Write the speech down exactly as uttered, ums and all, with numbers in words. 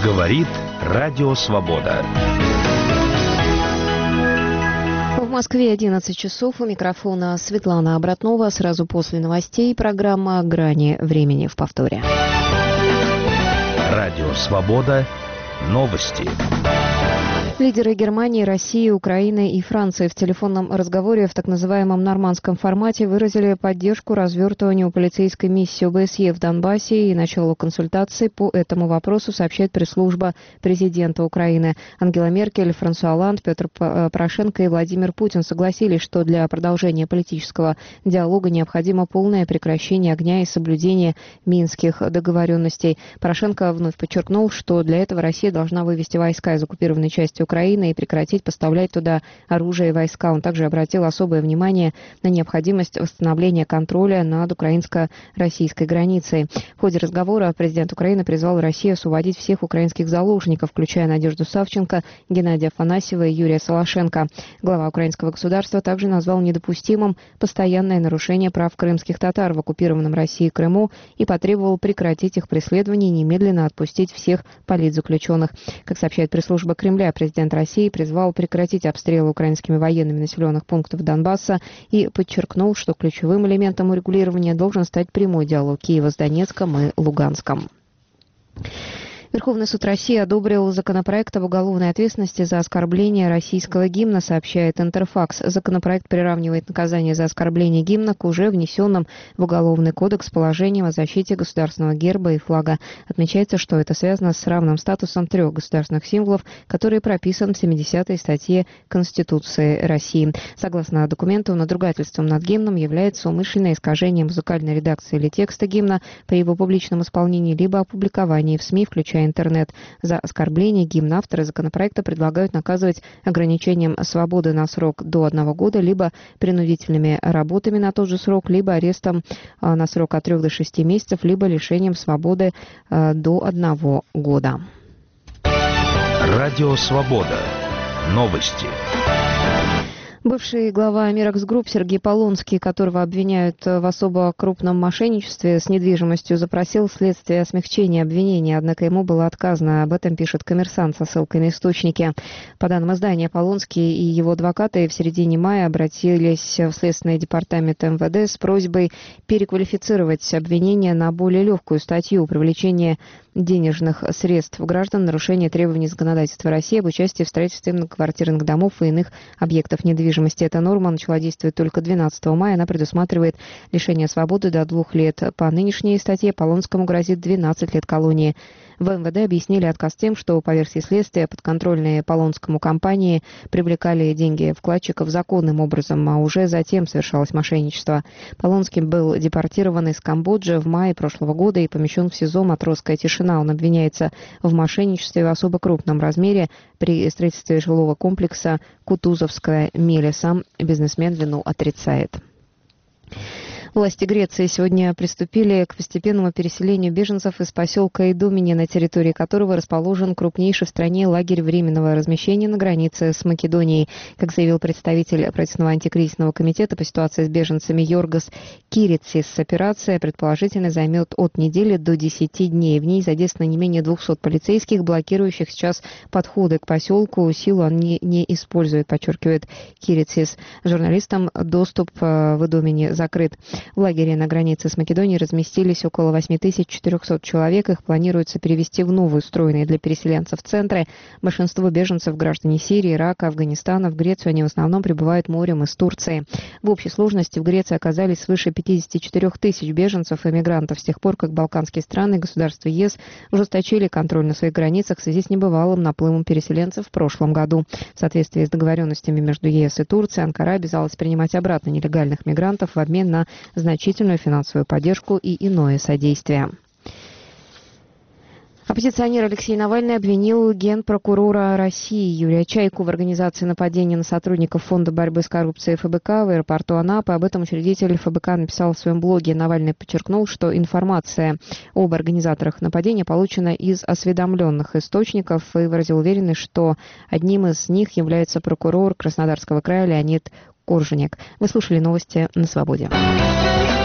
Говорит Радио Свобода. В Москве одиннадцать часов. У микрофона Светлана Обратнова. Сразу после новостей программа «Грани времени» в повторе. Радио Свобода. Новости. Лидеры Германии, России, Украины и Франции в телефонном разговоре в так называемом нормандском формате выразили поддержку развертыванию полицейской миссии ОБСЕ в Донбассе и началу консультаций по этому вопросу, сообщает пресс-служба президента Украины. Ангела Меркель, Франсуа Олланд, Петр Порошенко и Владимир Путин согласились, что для продолжения политического диалога необходимо полное прекращение огня и соблюдение минских договоренностей. Порошенко вновь подчеркнул, что для этого Россия должна вывести войска из оккупированной части Украины и прекратить поставлять туда оружие и войска. Он также обратил особое внимание на необходимость восстановления контроля над украинско-российской границей. В ходе разговора президент Украины призвал Россию освободить всех украинских заложников, включая Надежду Савченко, Геннадия Афанасьева и Юрия Солошенко. Глава украинского государства также назвал недопустимым постоянное нарушение прав крымских татар в оккупированном Россией Крыму и потребовал прекратить их преследование и немедленно отпустить всех политзаключенных. Как сообщает пресс-служба Кремля, президент Президент России призвал прекратить обстрелы украинскими военными населенных пунктов Донбасса и подчеркнул, что ключевым элементом урегулирования должен стать прямой диалог Киева с Донецком и Луганском. Верховный суд России одобрил законопроект об уголовной ответственности за оскорбление российского гимна, сообщает Интерфакс. Законопроект приравнивает наказание за оскорбление гимна к уже внесенным в Уголовный кодекс положениям о защите государственного герба и флага. Отмечается, что это связано с равным статусом трех государственных символов, которые прописаны в семидесятой статье Конституции России. Согласно документу, надругательством над гимном является умышленное искажение музыкальной редакции или текста гимна при его публичном исполнении либо опубликовании в СМИ, включая интернет. За оскорбление гимна авторы законопроекта предлагают наказывать ограничением свободы на срок до одного года, либо принудительными работами на тот же срок, либо арестом на срок от трех до шести месяцев, либо лишением свободы до одного года. Радио Свобода. Новости. Бывший глава Миракс Групп Сергей Полонский, которого обвиняют в особо крупном мошенничестве с недвижимостью, запросил следствие о смягчении обвинения, однако ему было отказано. Об этом пишет «Коммерсант» со ссылкой на источники. По данным издания, Полонский и его адвокаты в середине мая обратились в Следственный департамент эм вэ дэ с просьбой переквалифицировать обвинение на более легкую статью привлечения денежных средств граждан, нарушение требований законодательства России об участии в строительстве многоквартирных домов и иных объектов недвижимости. Эта норма начала действовать только двенадцатого мая. Она предусматривает лишение свободы до двух лет. По нынешней статье Полонскому грозит двенадцать лет колонии. В эм вэ дэ объяснили отказ тем, что, по версии следствия, подконтрольные Полонскому компании привлекали деньги вкладчиков законным образом, а уже затем совершалось мошенничество. Полонский был депортирован из Камбоджи в мае прошлого года и помещен в СИЗО «Матросская тишина». Он обвиняется в мошенничестве в особо крупном размере при строительстве жилого комплекса «Кутузовская миля». Сам бизнесмен вину отрицает. Власти Греции сегодня приступили к постепенному переселению беженцев из поселка Идумени, на территории которого расположен крупнейший в стране лагерь временного размещения на границе с Македонией. Как заявил представитель правительственного антикризисного комитета по ситуации с беженцами Йоргос Кирицис, операция предположительно займет от недели до десяти дней. В ней задействовано не менее двухсот полицейских, блокирующих сейчас подходы к поселку. Силу они не используют, подчеркивает Кирицис. Журналистам доступ в Идумени закрыт. В лагере на границе с Македонией разместились около восемь тысяч четырехсот человек. Их планируется перевести в новые устроенные для переселенцев центры. Большинство беженцев – граждане Сирии, Ирака, Афганистана. В Грецию они в основном прибывают морем из Турции. В общей сложности в Греции оказались свыше пятидесяти четырёх тысяч беженцев и мигрантов с тех пор, как балканские страны и государства ЕС ужесточили контроль на своих границах в связи с небывалым наплывом переселенцев в прошлом году. В соответствии с договоренностями между ЕС и Турцией, Анкара обязалась принимать обратно нелегальных мигрантов в обмен на значительную финансовую поддержку и иное содействие. Оппозиционер Алексей Навальный обвинил генпрокурора России Юрия Чайку в организации нападения на сотрудников Фонда борьбы с коррупцией эф бэ ка в аэропорту Анапы. Об этом учредитель эф бэ ка написал в своем блоге. Навальный подчеркнул, что информация об организаторах нападения получена из осведомленных источников и выразил уверенность, что одним из них является прокурор Краснодарского края Леонид Корженек. Вы слушали новости на Свободе.